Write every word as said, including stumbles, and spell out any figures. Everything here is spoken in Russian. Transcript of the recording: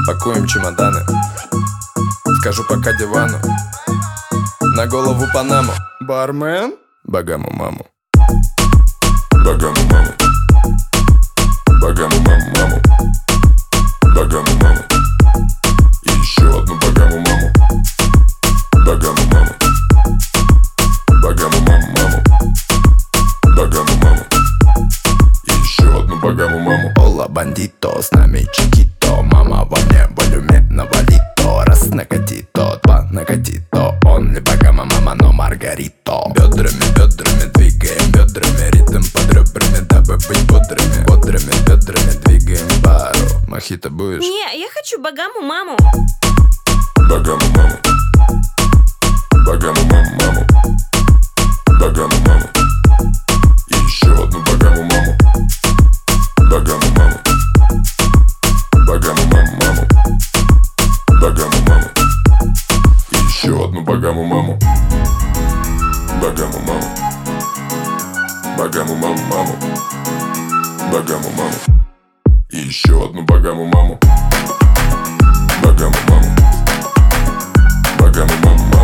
Пакуем чемоданы, скажу пока дивану, на голову Панаму. Бармен, богаму маму. Богаму маму. Богаму маму, маму. Богаму маму. И еще одну богаму маму. Богаму маму. Богаму маму, маму. Богаму маму. И еще одну богаму маму. Ола, бандито, с нами чикито. Мама во мне волюме навалито. Раз накати то, два накати то. Он не богама мама, но Маргарито. Бедрами, бедрами двигаем, бедрами. Ритм под ребрами, дабы быть бодрыми. Бодрыми бедрами двигаем пару. Мохито будешь? Не, я хочу богаму маму. Богаму маму. Богаму маму, маму. Богаму маму. И еще одну богаму маму. Богаму маму. Богаму маму, маму. Богаму маму. И еще одну богаму маму. Богаму маму. Богаму маму, маму. Богаму маму. И еще одну богаму маму. Богаму маму. Богаму маму, маму.